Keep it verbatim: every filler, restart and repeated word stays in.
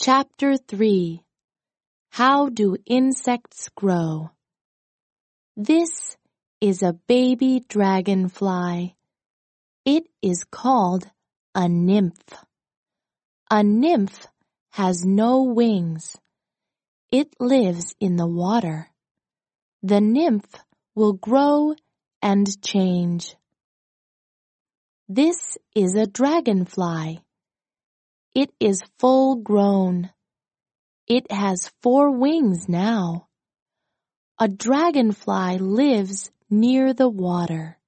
Chapter three. How do insects grow? This is a baby dragonfly. It is called a nymph. A nymph has no wings. It lives in the water. The nymph will grow and change. This is a dragonfly. It is full grown. It has four wings now. A dragonfly lives near the water.